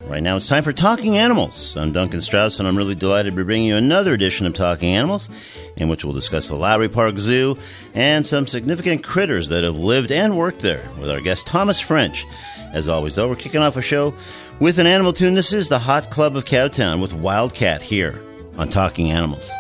Right now it's time for Talking Animals. I'm Duncan Strauss, and I'm really delighted to be bringing you another edition of Talking Animals, in which we'll discuss the Lowry Park Zoo and some significant critters that have lived and worked there with our guest Thomas French. As always, though, we're kicking off a show with an animal tune. This is the Hot Club of Cowtown with Wildcat here on Talking Animals.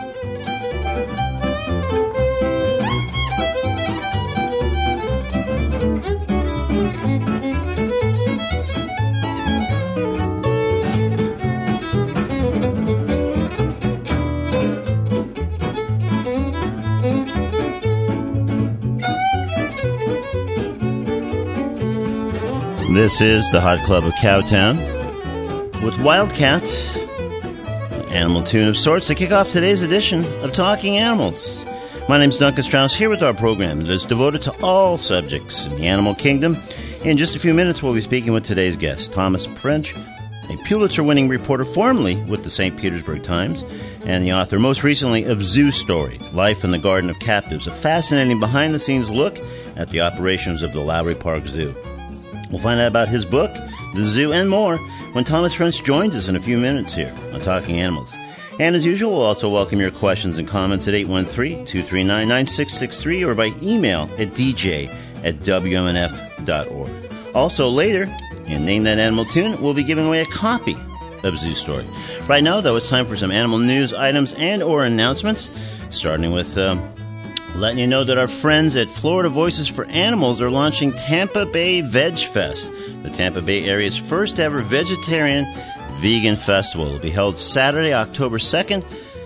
This is the Hot Club of Cowtown with Wildcat, an animal tune of sorts, to kick off today's edition of Talking Animals. My name's Duncan Strauss, here with our program that is devoted to all subjects in the animal kingdom. In just a few minutes, we'll be speaking with today's guest, Thomas French, a Pulitzer-winning reporter formerly with the St. Petersburg Times, and the author most recently of Zoo Story, Life in the Garden of Captives, a fascinating behind-the-scenes look at the operations of the Lowry Park Zoo. We'll find out about his book, the zoo, and more when Thomas French joins us in a few minutes here on Talking Animals. And as usual, we'll also welcome your questions and comments at 813-239-9663 or by email at dj@wmnf.org. Also later, in Name That Animal Tune, we'll be giving away a copy of Zoo Story. Right now, though, it's time for some animal news items and or announcements, starting with letting you know that our friends at Florida Voices for Animals are launching Tampa Bay Veg Fest, the Tampa Bay area's first ever vegetarian vegan festival. It will be held Saturday, October 2nd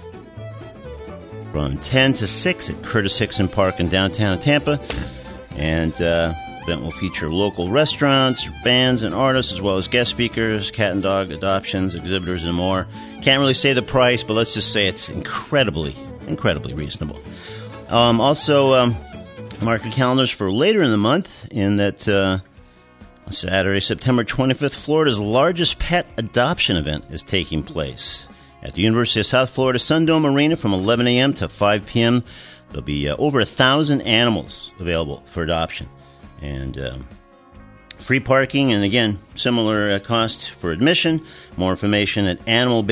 from 10 to 6 at Curtis Hickson Park in downtown Tampa. And the event will feature local restaurants, bands, and artists, as well as guest speakers, cat and dog adoptions, exhibitors, and more. Can't really say the price, but let's just say it's incredibly reasonable. Also, mark your calendars for later in the month, in that on Saturday, September 25th, Florida's largest pet adoption event is taking place at the University of South Florida Sundome Arena from 11 a.m. to 5 p.m. There'll be over 1,000 animals available for adoption, and free parking, and again, similar cost for admission. More information at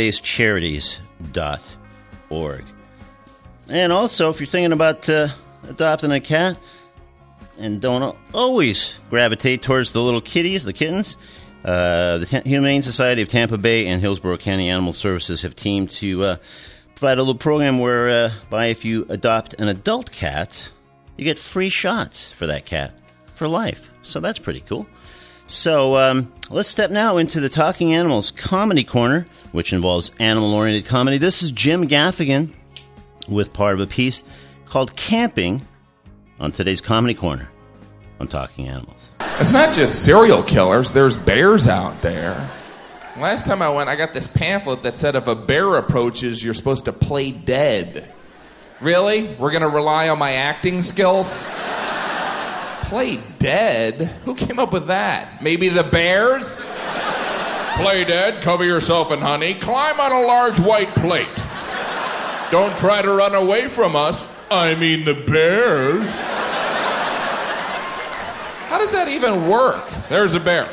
animalbasedcharities.org. And also, if you're thinking about adopting a cat and don't always gravitate towards the little kitties, the kittens, the Humane Society of Tampa Bay and Hillsborough County Animal Services have teamed to provide a little program whereby if you adopt an adult cat, you get free shots for that cat for life. So that's pretty cool. So let's step now into the Talking Animals Comedy Corner, which involves animal-oriented comedy. This is Jim Gaffigan with part of a piece called Camping on today's Comedy Corner on Talking Animals. It's not just serial killers. There's bears out there. Last time I went, I got this pamphlet that said if a bear approaches, you're supposed to play dead. Really? We're going to rely on my acting skills? Play dead? Who came up with that? Maybe the bears? Play dead, cover yourself in honey, climb on a large white plate. Don't try to run away from us. I mean the bears. How does that even work? There's a bear.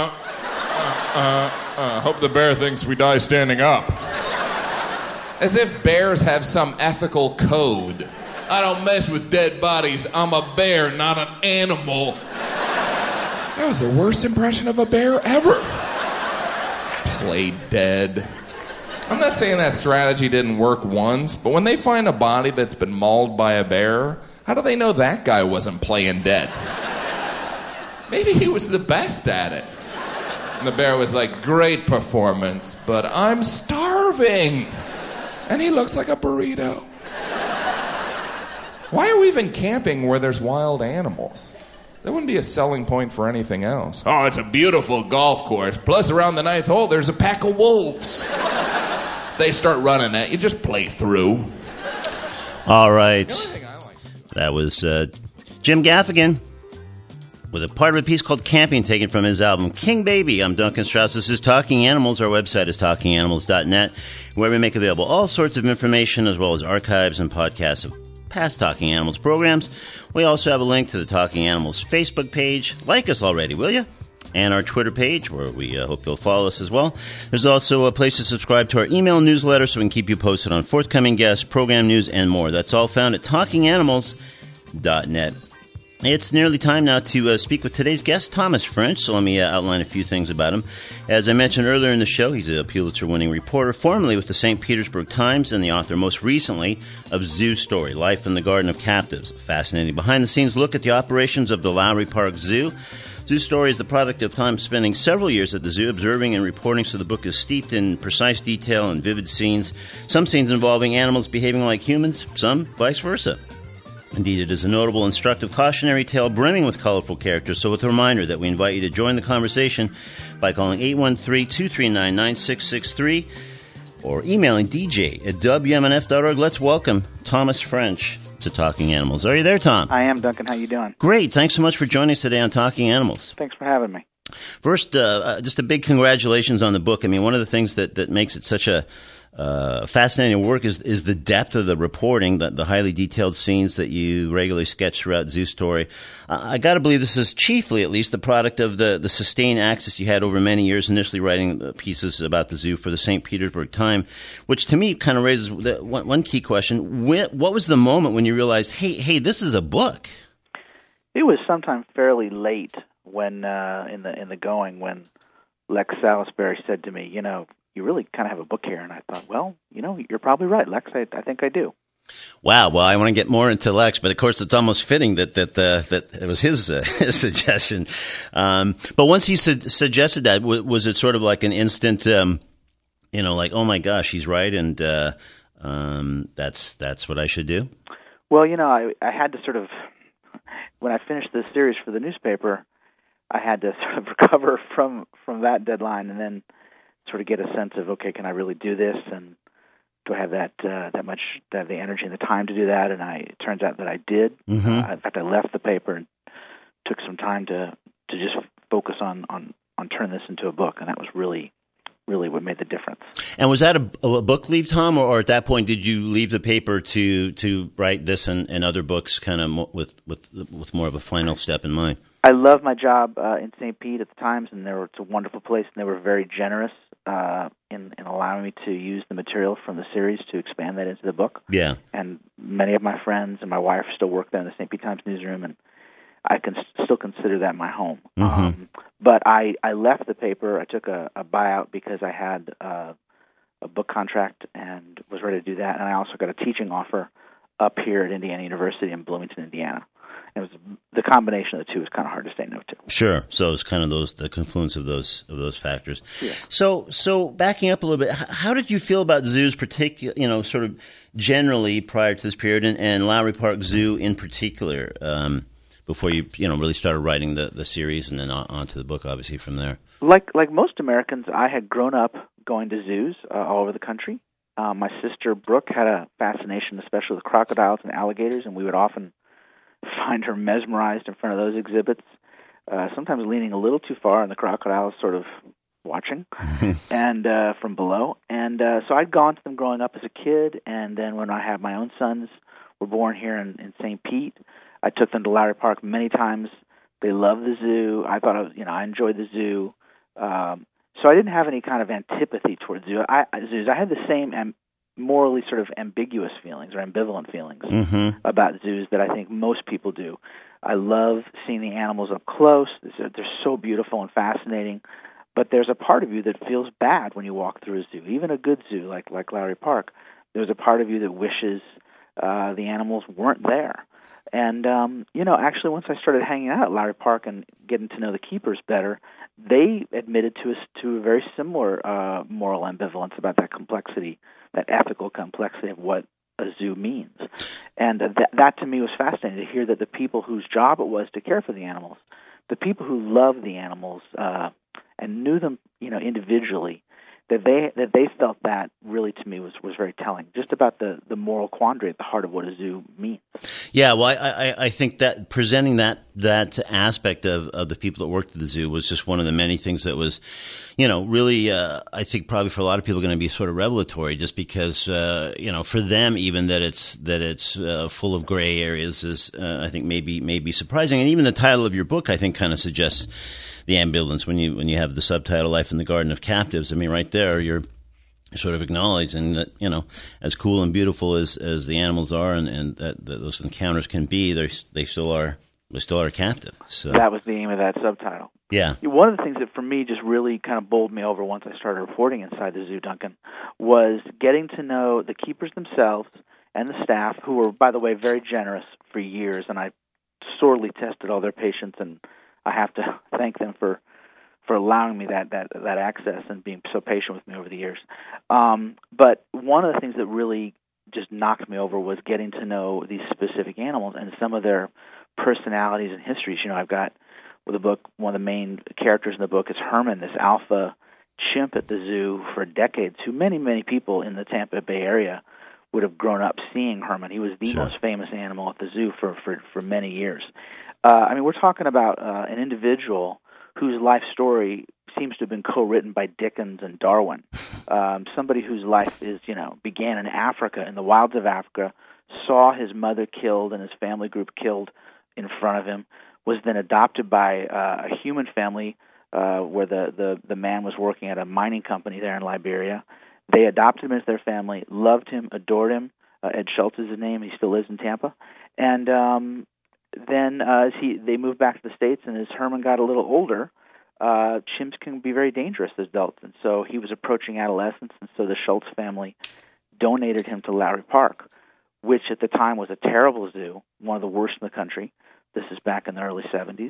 Hope the bear thinks we die standing up. As if bears have some ethical code. I don't mess with dead bodies. I'm a bear, not an animal. That was the worst impression of a bear ever. Play dead. I'm not saying that strategy didn't work once, but when they find a body that's been mauled by a bear, how do they know that guy wasn't playing dead? Maybe he was the best at it. And the bear was like, great performance, but I'm starving. And he looks like a burrito. Why are we even camping where there's wild animals? That wouldn't be a selling point for anything else. Oh, it's a beautiful golf course. Plus, around the 9th hole, there's a pack of wolves. They start running at you, just play through. All right. That was Jim Gaffigan with a part of a piece called Camping, taken from his album King Baby. I'm Duncan Strauss. This is Talking Animals. Our website is talkinganimals.net, where we make available all sorts of information as well as archives and podcasts of past Talking Animals programs. We also have a link to the Talking Animals Facebook page. Like us already, will you? and our Twitter page, where we hope you'll follow us as well. There's also a place to subscribe to our email newsletter so we can keep you posted on forthcoming guests, program news, and more. That's all found at talkinganimals.net. It's nearly time now to speak with today's guest, Thomas French, so let me outline a few things about him. As I mentioned earlier in the show, he's a Pulitzer-winning reporter, formerly with the St. Petersburg Times, and the author most recently of Zoo Story, Life in the Garden of Captives, a fascinating behind-the-scenes look at the operations of the Lowry Park Zoo. Zoo Story is the product of time spending several years at the zoo observing and reporting, so the book is steeped in precise detail and vivid scenes, some scenes involving animals behaving like humans, some vice versa. Indeed, it is a notable, instructive, cautionary tale brimming with colorful characters, so with a reminder that we invite you to join the conversation by calling 813-239-9663 or emailing dj@wmnf.org. Let's welcome Thomas French to Talking Animals. Are you there, Tom? I am, Duncan. How you doing? Great. Thanks so much for joining us today on Talking Animals. Thanks for having me. First, just a big congratulations on the book. I mean, one of the things that makes it such a fascinating work is the depth of the reporting, the highly detailed scenes that you regularly sketch throughout Zoo Story. I got to believe this is chiefly, at least, the product of the sustained access you had over many years, initially writing pieces about the zoo for the St. Petersburg Times, which to me kind of raises one key question. What was the moment when you realized, hey, this is a book? It was sometime fairly late when in the going when Lex Salisbury said to me, you really kind of have a book here. And I thought, well, you're probably right, Lex. I think I do. Wow. Well, I want to get more into Lex, but of course it's almost fitting that it was his suggestion. But once he suggested that, was it sort of like an instant, like, oh my gosh, he's right, and that's what I should do? Well, I had to sort of, when I finished the series for the newspaper, I had to sort of recover from that deadline, and then sort of get a sense of, okay, can I really do this, and do I have the energy and the time to do that? And it turns out that I did. Mm-hmm. In fact, I left the paper and took some time to just focus on turning this into a book, and that was really what made the difference. And was that a book leave, Tom, or at that point did you leave the paper to write this and other books, kind of with more of a final step in mind? I loved my job in St. Pete at the Times, and it's a wonderful place, and they were very generous in allowing me to use the material from the series to expand that into the book. Yeah. And many of my friends and my wife still work there in the St. Pete Times newsroom, and I can still consider that my home. Mm-hmm. But I left the paper. I took a buyout because I had a book contract and was ready to do that, and I also got a teaching offer up here at Indiana University in Bloomington, Indiana. It was the combination of the two was kind of hard to say no to. Sure. So it's kind of the confluence of those factors. Yeah. So backing up a little bit, how did you feel about zoos, sort of generally prior to this period, and Lowry Park Zoo in particular, before you really started writing the series and then on to the book, obviously from there? Like most Americans, I had grown up going to zoos all over the country. My sister Brooke had a fascination, especially with crocodiles and alligators, and we would often find her mesmerized in front of those exhibits, sometimes leaning a little too far, and the crocodiles sort of watching and from below. And so I'd gone to them growing up as a kid, and then when I had my own sons were born here in St. Pete, I took them to Lowry Park many times. They loved the zoo. I thought I enjoyed the zoo. So I didn't have any kind of antipathy towards zoos. I had the same morally sort of ambiguous feelings or ambivalent feelings mm-hmm. about zoos that I think most people do. I love seeing the animals up close. They're so beautiful and fascinating. But there's a part of you that feels bad when you walk through a zoo, even a good zoo like Lowry Park. There's a part of you that wishes the animals weren't there. And, actually once I started hanging out at Lowry Park and getting to know the keepers better, they admitted to us to a very similar moral ambivalence about that complexity, that ethical complexity of what a zoo means. And that to me was fascinating to hear that the people whose job it was to care for the animals, the people who loved the animals and knew them, individually, that they felt that really to me was very telling, just about the moral quandary at the heart of what a zoo means. Yeah, well, I think that presenting that that aspect of the people that worked at the zoo was just one of the many things that was, really, I think probably for a lot of people going to be sort of revelatory, just because, for them even that it's full of gray areas is, I think maybe surprising. And even the title of your book, I think, kind of suggests the ambivalence when you have the subtitle "Life in the Garden of Captives." I mean, right there, you're sort of acknowledging that, as cool and beautiful as the animals are, and that those encounters can be, they still are captive. So that was the aim of that subtitle. Yeah. One of the things that for me just really kind of bowled me over once I started reporting inside the zoo, Duncan, was getting to know the keepers themselves and the staff, who were, by the way, very generous for years, and I sorely tested all their patience, and I have to thank them for allowing me that access and being so patient with me over the years. But one of the things that really just knocked me over was getting to know these specific animals and some of their personalities and histories. I've got with the book, one of the main characters in the book is Herman, this alpha chimp at the zoo for decades, who many people in the Tampa Bay area would have grown up seeing Herman. He was the most famous animal at the zoo for many years. We're talking about an individual whose life story seems to have been co-written by Dickens and Darwin. Somebody whose life began in Africa, in the wilds of Africa, saw his mother killed and his family group killed in front of him, was then adopted by a human family where the man was working at a mining company there in Liberia. They adopted him as their family, loved him, adored him. Ed Schultz is his name. He still lives in Tampa. And then they moved back to the States, and as Herman got a little older, chimps can be very dangerous as adults. And so he was approaching adolescence, and so the Schultz family donated him to Lowry Park, which at the time was a terrible zoo, one of the worst in the country. This is back in the early 70s.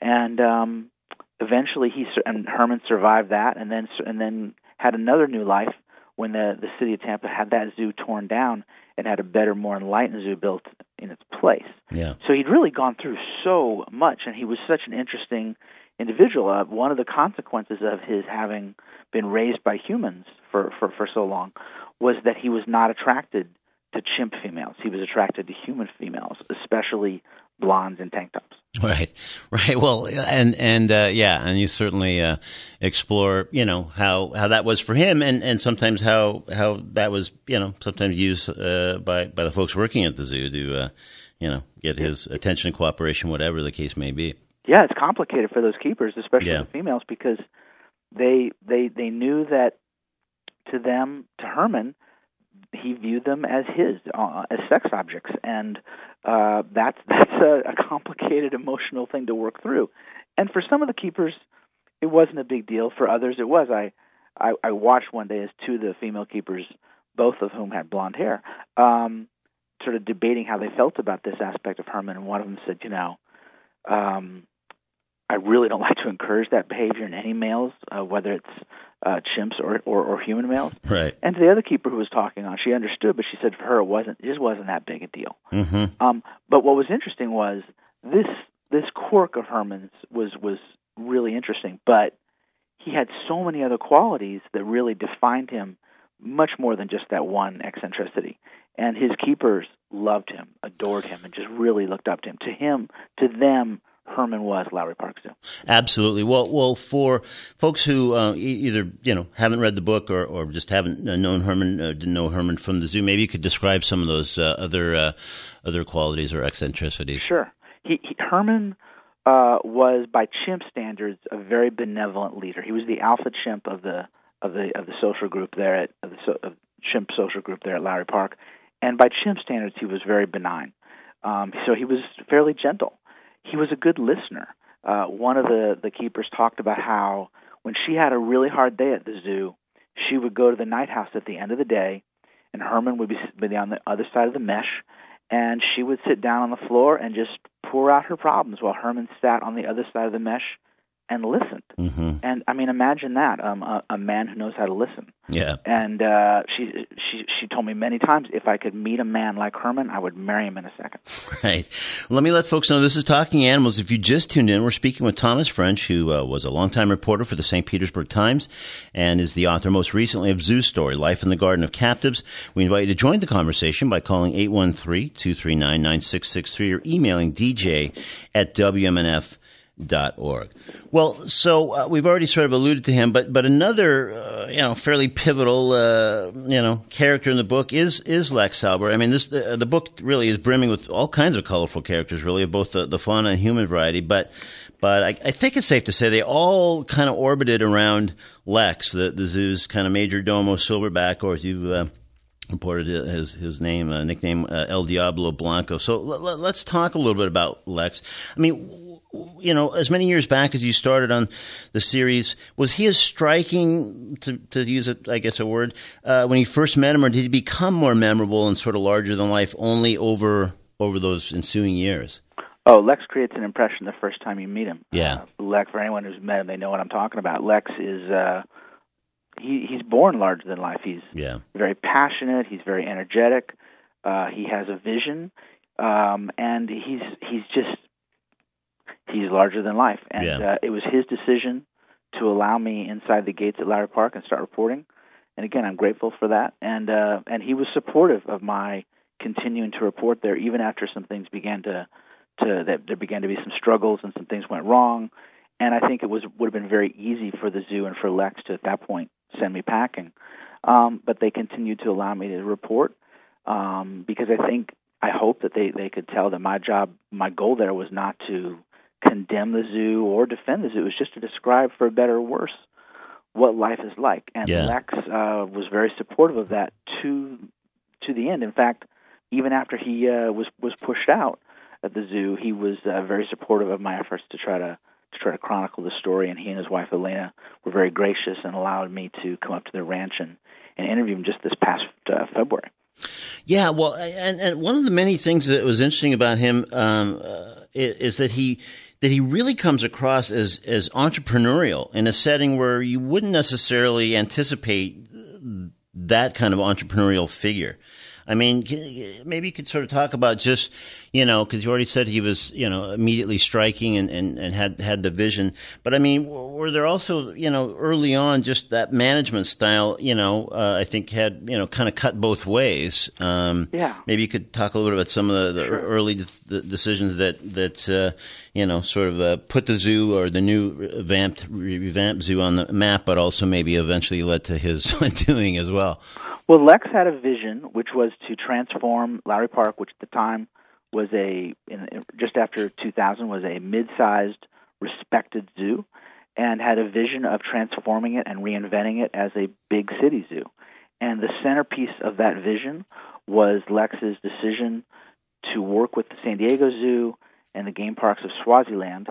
And eventually Herman survived that and then had another new life when the city of Tampa had that zoo torn down and had a better, more enlightened zoo built in its place. Yeah. So he'd really gone through so much, and he was such an interesting individual. One of the consequences of his having been raised by humans for so long was that he was not attracted to chimp females. He was attracted to human females, especially blondes in tank tops. Right. Well, and you certainly explore, how that was for him, and sometimes how that was, sometimes used by the folks working at the zoo to, get his attention, cooperation, whatever the case may be. Yeah, it's complicated for those keepers, especially the females, because they knew that to Herman, he viewed them as as sex objects, and that's a complicated emotional thing to work through. And for some of the keepers, it wasn't a big deal. For others, it was. I watched one day as two of the female keepers, both of whom had blonde hair, sort of debating how they felt about this aspect of Herman, and one of them said, I really don't like to encourage that behavior in any males, whether it's chimps or human males. Right. And to the other keeper who was talking on, she understood, but she said for her it just wasn't that big a deal. Mm-hmm. But what was interesting was this quirk of Herman's was really interesting, but he had so many other qualities that really defined him much more than just that one eccentricity. And his keepers loved him, adored him, and just really looked up to him. To them, Herman was Lowry Park Zoo. Absolutely. Well, for folks who either haven't read the book or just haven't known Herman, didn't know Herman from the zoo, maybe you could describe some of those other qualities or eccentricities. Sure. Herman was, by chimp standards, a very benevolent leader. He was the alpha chimp of the social group there of chimp social group there at Lowry Park, and by chimp standards, he was very benign. So he was fairly gentle. He was a good listener. One of the keepers talked about how when she had a really hard day at the zoo, she would go to the night house at the end of the day, and Herman would be on the other side of the mesh, and she would sit down on the floor and just pour out her problems while Herman sat on the other side of the mesh and listened. Mm-hmm. And I mean, imagine that, a man who knows how to listen. Yeah. And she told me many times, if I could meet a man like Herman, I would marry him in a second. Right. Let me let folks know this is Talking Animals. If you just tuned in, we're speaking with Thomas French, who was a longtime reporter for the St. Petersburg Times and is the author most recently of Zoo Story, Life in the Garden of Captives. We invite you to join the conversation by calling 813-239-9663 or emailing dj@wmnf.org. Well, so we've already sort of alluded to him, but another fairly pivotal character in the book is Lex Sauber. I mean, the book really is brimming with all kinds of colorful characters, really, of both the fauna and human variety. But I think it's safe to say they all kind of orbited around Lex, the zoo's kind of major domo, silverback, or as you've reported his nickname, El Diablo Blanco. So let's talk a little bit about Lex. I mean, as many years back as you started on the series, was he as striking, to use a word, when you first met him, or did he become more memorable and sort of larger than life only over those ensuing years? Oh, Lex creates an impression the first time you meet him. Yeah. Lex, for anyone who's met him, they know what I'm talking about. Lex is he's born larger than life. He's very passionate. He's very energetic. He has a vision, and he's larger than life. And it was his decision to allow me inside the gates at Lowry Park and start reporting. And again, I'm grateful for that. And he was supportive of my continuing to report there, even after some things began that there began to be some struggles and some things went wrong. And I think it would have been very easy for the zoo and for Lex to, at that point, send me packing. But they continued to allow me to report because I hope that they could tell that my goal there was not to condemn the zoo or defend the zoo. It was just to describe, for better or worse, what life is like. And Lex was very supportive of that to the end. In fact, even after he was pushed out at the zoo, he was very supportive of my efforts to try to chronicle the story, and he and his wife Elena were very gracious and allowed me to come up to their ranch and interview him just this past February. Yeah, well, and one of the many things that was interesting about him is that he really comes across as entrepreneurial in a setting where you wouldn't necessarily anticipate that kind of entrepreneurial figure. I mean, maybe you could sort of talk about just, because you already said he was, immediately striking and had the vision. But I mean, were there also, early on just that management style, I think had, kind of cut both ways. Maybe you could talk a little bit about some of the early decisions that sort of put the zoo or the new revamped zoo on the map, but also maybe eventually led to his doing as well. Well, Lex had a vision, which was to transform Lowry Park, which at the time was just after 2000 was a mid-sized, respected zoo, and had a vision of transforming it and reinventing it as a big city zoo. And the centerpiece of that vision was Lex's decision to work with the San Diego Zoo and the game parks of Swaziland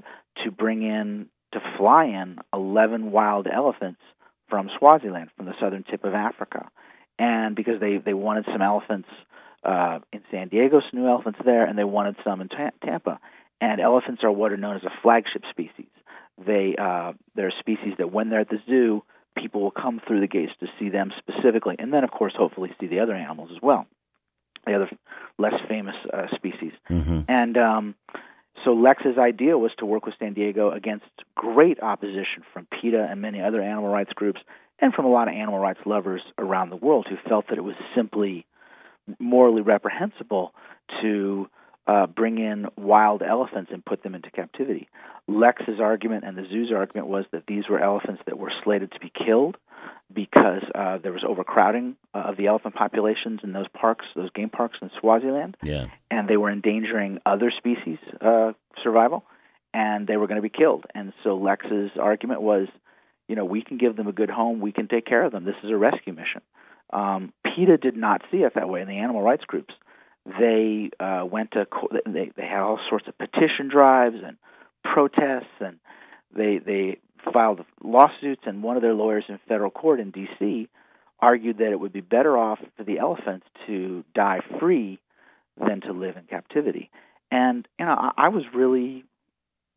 to fly in 11 wild elephants from Swaziland, from the southern tip of Africa. And because they wanted some elephants in San Diego, some new elephants there, and they wanted some in Tampa. And elephants are what are known as a flagship species. They're a species that when they're at the zoo, people will come through the gates to see them specifically, and then, of course, hopefully see the other animals as well, the other less famous species. Mm-hmm. And so Lex's idea was to work with San Diego against great opposition from PETA and many other animal rights groups, and from a lot of animal rights lovers around the world who felt that it was simply morally reprehensible to bring in wild elephants and put them into captivity. Lex's argument and the zoo's argument was that these were elephants that were slated to be killed because there was overcrowding of the elephant populations in those game parks in Swaziland, and they were endangering other species' survival, and they were going to be killed. And so Lex's argument was, we can give them a good home. We can take care of them. This is a rescue mission. PETA did not see it that way in the animal rights groups. They went to they had all sorts of petition drives and protests, and they filed lawsuits. And one of their lawyers in federal court in D.C. argued that it would be better off for the elephants to die free than to live in captivity. And I was really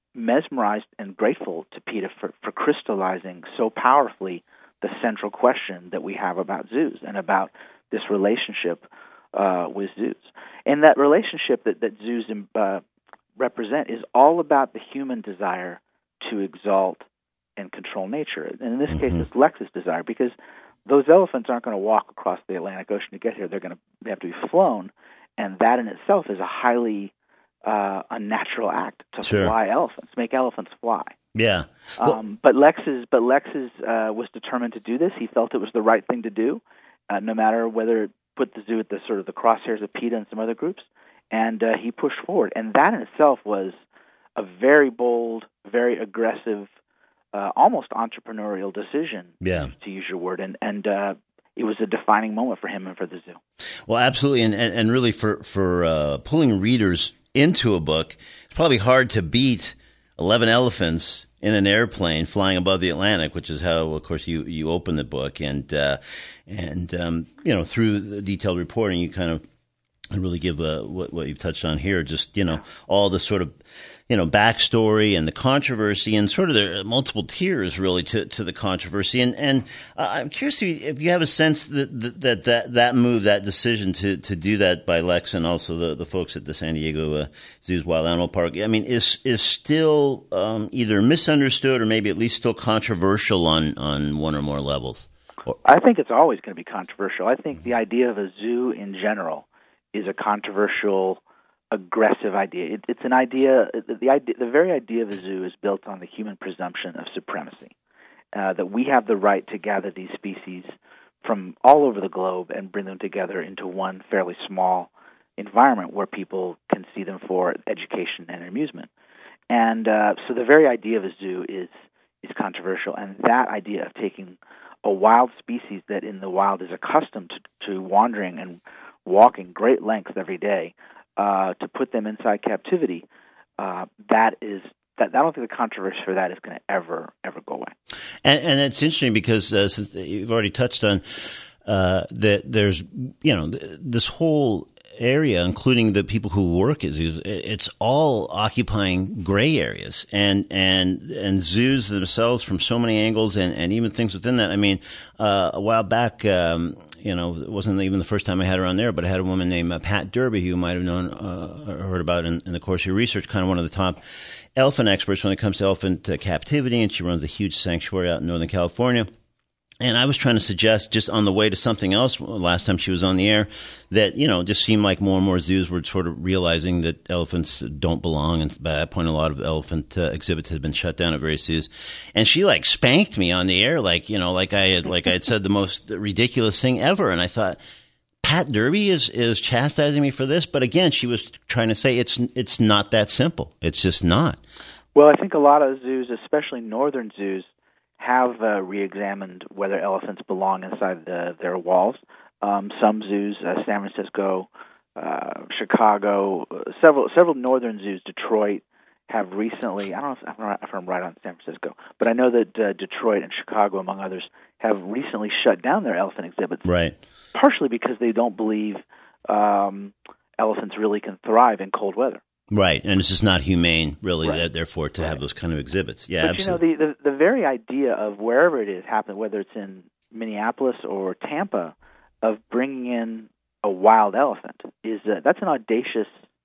mesmerized and grateful to PETA for crystallizing so powerfully the central question that we have about zoos and about this relationship with zoos. And that relationship that zoos represent is all about the human desire to exalt and control nature. And in this case, it's Lex's desire, because those elephants aren't going to walk across the Atlantic Ocean to get here. They have to be flown, and that in itself is a highly unnatural act to fly elephants, make elephants fly. Yeah. But Lex was determined to do this. He felt it was the right thing to do, no matter whether it put the zoo at the sort of the crosshairs of PETA and some other groups. And he pushed forward. And that in itself was a very bold, very aggressive, almost entrepreneurial decision, to use your word. And it was a defining moment for him and for the zoo. Well, absolutely. And really for pulling readers into a book, it's probably hard to beat 11 elephants in an airplane flying above the Atlantic, which is how, of course, you open the book. And through the detailed reporting, you kind of really give what you've touched on here, just, all the sort of, backstory and the controversy and sort of the multiple tiers really to the controversy. And I'm curious if you have a sense that move, that decision to do that by Lex and also the folks at the San Diego Zoo's Wild Animal Park, I mean, is still either misunderstood or maybe at least still controversial on one or more levels? I think it's always going to be controversial. I think the idea of a zoo in general is a controversial, aggressive idea. It's an idea. The very idea of a zoo is built on the human presumption of supremacy, that we have the right to gather these species from all over the globe and bring them together into one fairly small environment where people can see them for education and amusement. And so the very idea of a zoo is controversial, and that idea of taking a wild species that in the wild is accustomed to wandering and walking great lengths every day, to put them inside captivity, I don't think the controversy for that is going to ever go away. And it's interesting because since you've already touched on that, there's this whole area, including the people who work at zoos, it's all occupying gray areas and zoos themselves from so many angles and even things within that. I mean, a while back, it wasn't even the first time I had her on there, but I had a woman named Pat Derby, who you might have known or heard about in the course of your research, kind of one of the top elephant experts when it comes to elephant captivity, and she runs a huge sanctuary out in Northern California. And I was trying to suggest, just on the way to something else last time she was on the air, that, just seemed like more and more zoos were sort of realizing that elephants don't belong. And by that point, a lot of elephant exhibits had been shut down at various zoos. And she spanked me on the air, like I had said the most ridiculous thing ever. And I thought, Pat Derby is chastising me for this. But again, she was trying to say it's not that simple. It's just not. Well, I think a lot of zoos, especially northern zoos, have re-examined whether elephants belong inside their walls. Some zoos, San Francisco, Chicago, several northern zoos, Detroit, have recently, I don't know if I'm right on San Francisco, but I know that Detroit and Chicago, among others, have recently shut down their elephant exhibits. Right. Partially because they don't believe elephants really can thrive in cold weather. Right, and it's just not humane, really, right. Therefore, to have those kind of exhibits. Yeah, but absolutely. the very idea of wherever it is happening, whether it's in Minneapolis or Tampa, of bringing in a wild elephant that's an audacious,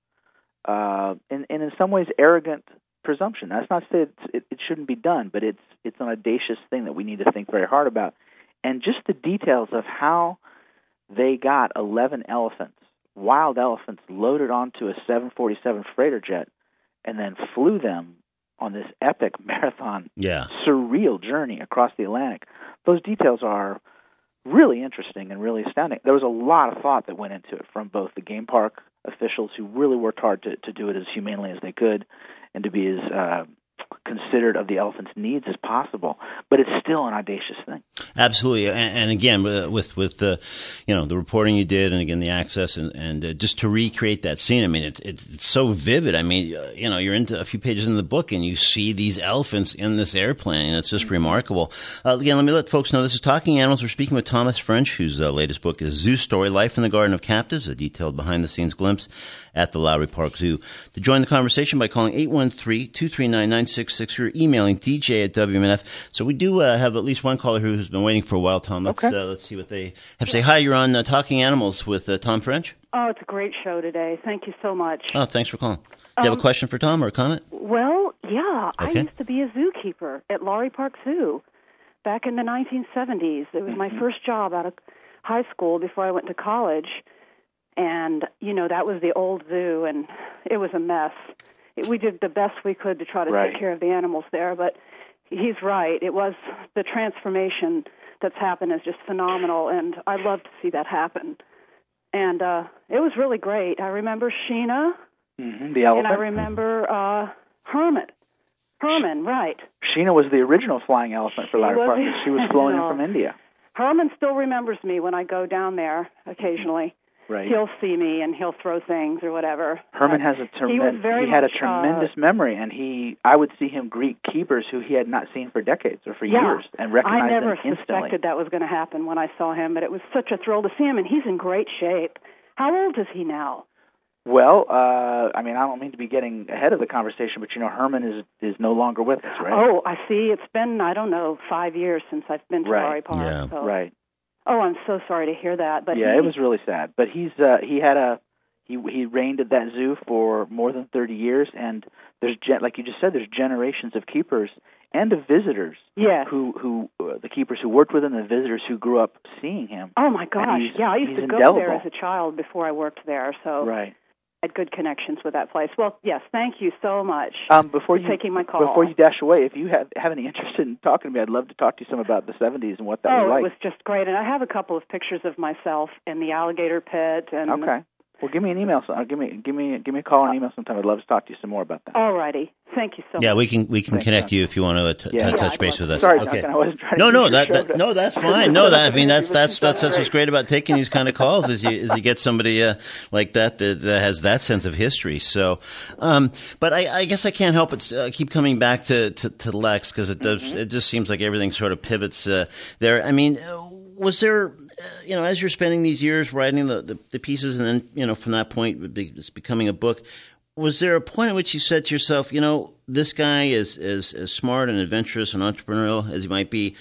and in some ways arrogant presumption. That's not to say it shouldn't be done, but it's an audacious thing that we need to think very hard about. And just the details of how they got 11 elephants, wild elephants, loaded onto a 747 freighter jet and then flew them on this epic marathon, surreal journey across the Atlantic. Those details are really interesting and really astounding. There was a lot of thought that went into it from both the game park officials, who really worked hard to do it as humanely as they could and to be as considerate of the elephant's needs as possible, but it's still an audacious thing. Absolutely, and again, with the the reporting you did, and again the access, and just to recreate that scene. I mean, it's so vivid. I mean, you're into a few pages in the book, and you see these elephants in this airplane, and it's just remarkable. Again, let me let folks know this is Talking Animals. We're speaking with Thomas French, whose latest book is Zoo Story: Life in the Garden of Captives, a detailed behind-the-scenes glimpse at the Lowry Park Zoo. To join the conversation by calling 813-239-9660 or emailing dj@WMNF. So we do have at least one caller who's been waiting for a while, Tom. Let's see what they have to say. Hi, you're on Talking Animals with Tom French. Oh, it's a great show today. Thank you so much. Oh, thanks for calling. Do you have a question for Tom or a comment? Well, yeah. Okay. I used to be a zookeeper at Lowry Park Zoo back in the 1970s. It was my first job out of high school before I went to college. And, that was the old zoo, and it was a mess. We did the best we could to try to take care of the animals there, but he's right. It was the transformation that's happened is just phenomenal, and I love to see that happen. And it was really great. I remember Sheena, the elephant, and I remember Herman. Herman, right. Sheena was the original flying elephant for Lowry Park. She was flown in from India. Herman still remembers me when I go down there occasionally. Right. He'll see me and he'll throw things or whatever. Herman has he had a tremendous memory, and I would see him greet keepers who he had not seen for decades or for years and recognize them instantly. I never suspected that was going to happen when I saw him, but it was such a thrill to see him, and he's in great shape. How old is he now? Well, I don't mean to be getting ahead of the conversation, but Herman is no longer with us, right? Oh, I see. It's been 5 years since I've been to Lowry Park. Yeah. So. Right. Oh, I'm so sorry to hear that. But it was really sad. But he reigned at that zoo for more than 30 years, and there's like you just said, there's generations of keepers and of visitors. Yes. Who the keepers who worked with him, the visitors who grew up seeing him. Oh my gosh! I used to go there as a child before I worked there. So right. I had good connections with that place. Well, yes, thank you so much for taking my call. Before you dash away, if you have any interest in talking to me, I'd love to talk to you some about the 70s and what that was like. Oh, it was just great. And I have a couple of pictures of myself in the alligator pit. And okay. Well, give me an email. Give me a call or an email sometime. I'd love to talk to you some more about that. All righty. Thank you so much. Yeah, we can connect you if you want to touch base with us. Sorry, okay. Duncan, I wasn't trying to that's fine. No, that's what's great about taking these kind of calls is you get somebody like that has that sense of history. So, but I guess I can't help but keep coming back to Lex because it does. It just seems like everything sort of pivots there. I mean. Was there, as you're spending these years writing the pieces and then, from that point it's becoming a book, was there a point at which you said to yourself, this guy is as smart and adventurous and entrepreneurial as he might be,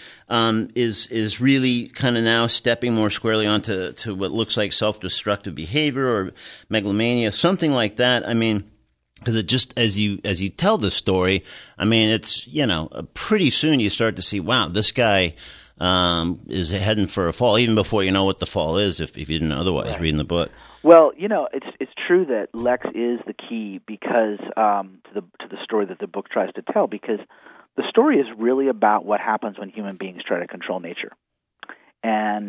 is really kind of now stepping more squarely onto what looks like self-destructive behavior or megalomania, something like that? I mean, because it just as you tell the story, I mean, it's, pretty soon you start to see, wow, this guy is heading for a fall, even before you know what the fall is, if you didn't otherwise reading the book. Well, it's true that Lex is the key because to the story that the book tries to tell, because the story is really about what happens when human beings try to control nature, and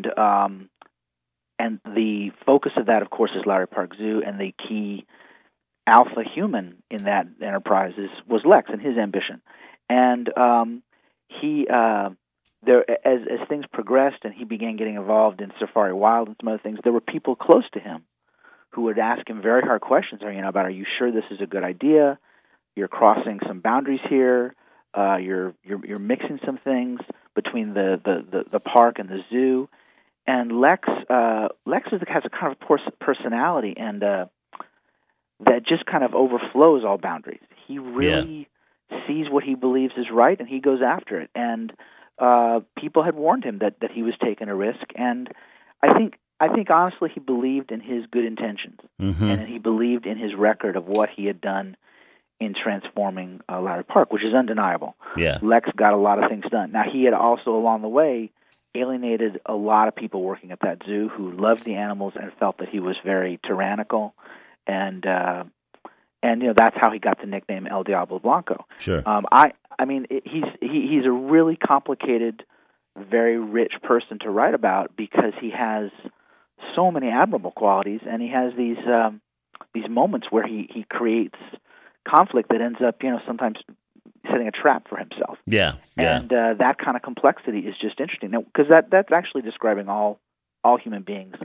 the focus of that, of course, is Lowry Park Zoo, and the key alpha human in that enterprise was Lex and his ambition, and he. As things progressed and he began getting involved in Safari Wild and some other things, there were people close to him who would ask him very hard questions, about, are you sure this is a good idea? You're crossing some boundaries here. You're mixing some things between the park and the zoo. And Lex has a kind of personality and that just kind of overflows all boundaries. He really sees what he believes is right and he goes after it. And people had warned him that he was taking a risk, and I think honestly he believed in his good intentions, and he believed in his record of what he had done in transforming Lowry Park, which is undeniable. Yeah. Lex got a lot of things done. Now, he had also, along the way, alienated a lot of people working at that zoo who loved the animals and felt that he was very tyrannical, and that's how he got the nickname El Diablo Blanco. Sure. He's a really complicated, very rich person to write about because he has so many admirable qualities, and he has these moments where he creates conflict that ends up, sometimes setting a trap for himself. Yeah. And that kind of complexity is just interesting, because that's actually describing all human beings.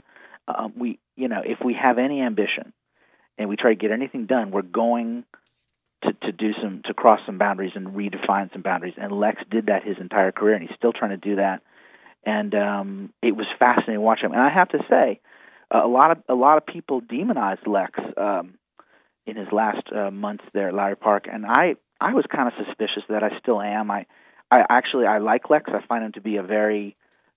If we have any ambition and we try to get anything done, we're going to cross some boundaries and redefine some boundaries. And Lex did that his entire career, and he's still trying to do that. And it was fascinating watching him. And I have to say, a lot of people demonized Lex in his last months there at Lowry Park, and I was kind of suspicious of that. I still am. I like Lex. I find him to be a very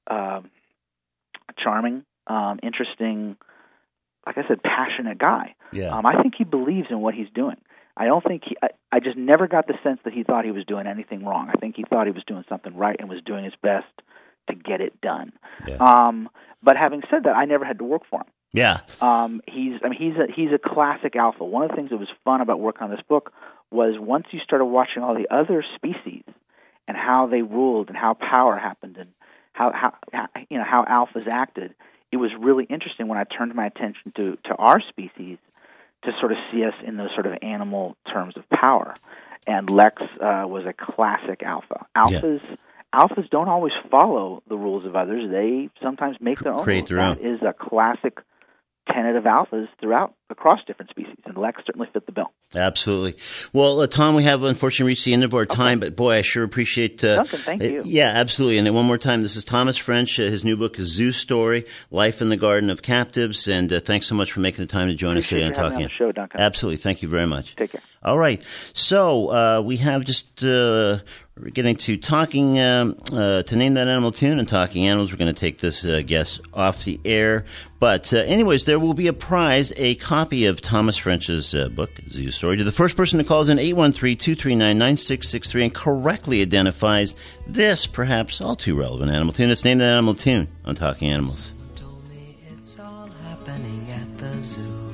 charming, interesting, like I said, passionate guy. Yeah. I think he believes in what he's doing. I don't think I just never got the sense that he thought he was doing anything wrong. I think he thought he was doing something right and was doing his best to get it done. Yeah. But having said that, I never had to work for him. Yeah. He's a classic alpha. One of the things that was fun about working on this book was once you started watching all the other species and how they ruled and how power happened and how alphas acted, it was really interesting when I turned my attention to our species to sort of see us in those sort of animal terms of power. And Lex was a classic alpha. Alphas don't always follow the rules of others. They sometimes make their own rules. That is a classic tenet of alphas across different species, and Lex certainly fit the bill. Absolutely. Well, Tom, we have unfortunately reached the end of our time, but boy, I sure appreciate... Duncan, thank you. Yeah, absolutely. And then one more time, this is Thomas French. His new book is Zoo Story, Life in the Garden of Captives, and thanks so much for making the time to join us today on Talking Animals. Show, Duncan. Absolutely. Thank you very much. Take care. All right. So we have just... we're getting to talking, to name that animal tune and Talking Animals. We're going to take this guest off the air. But anyways, there will be a prize, a copy of Thomas French's book, Zoo Story, to the first person who calls in 813-239-9663 and correctly identifies this, perhaps all too relevant animal tune. Let's name that animal tune on Talking Animals. Told me it's all happening at the zoo.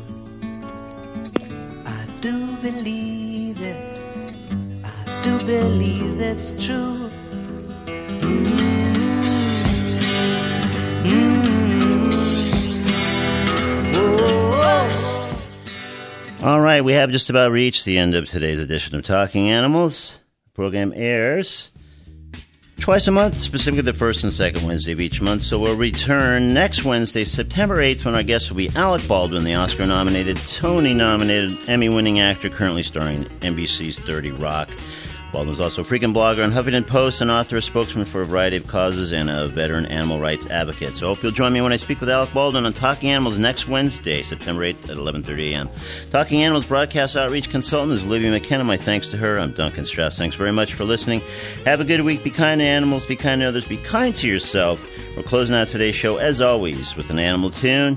I do believe it. I do believe it's true. All right, we have just about reached the end of today's edition of Talking Animals. The program airs twice a month, specifically the first and second Wednesday of each month. So we'll return next Wednesday, September 8th, when our guest will be Alec Baldwin, the Oscar-nominated, Tony-nominated, Emmy-winning actor currently starring in NBC's 30 Rock. Baldwin is also a frequent blogger on Huffington Post, an author, a spokesman for a variety of causes, and a veteran animal rights advocate. So I hope you'll join me when I speak with Alec Baldwin on Talking Animals next Wednesday, September 8th at 11:30 a.m. Talking Animals broadcast outreach consultant is Olivia McKenna. My thanks to her. I'm Duncan Strauss. Thanks very much for listening. Have a good week. Be kind to animals. Be kind to others. Be kind to yourself. We're closing out today's show, as always, with an animal tune.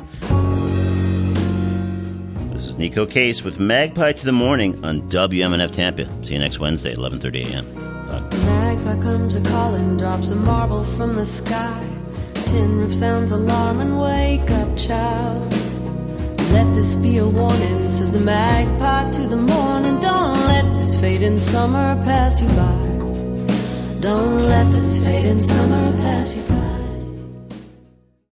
This is Nico Case with Magpie to the Morning on WMNF Tampa. See you next Wednesday at 11:30 a.m. The magpie comes a-calling, drops a marble from the sky. Tin roof sounds alarm and wake up, child. Let this be a warning, says the magpie to the morning. Don't let this fading summer pass you by. Don't let this fading summer pass you by.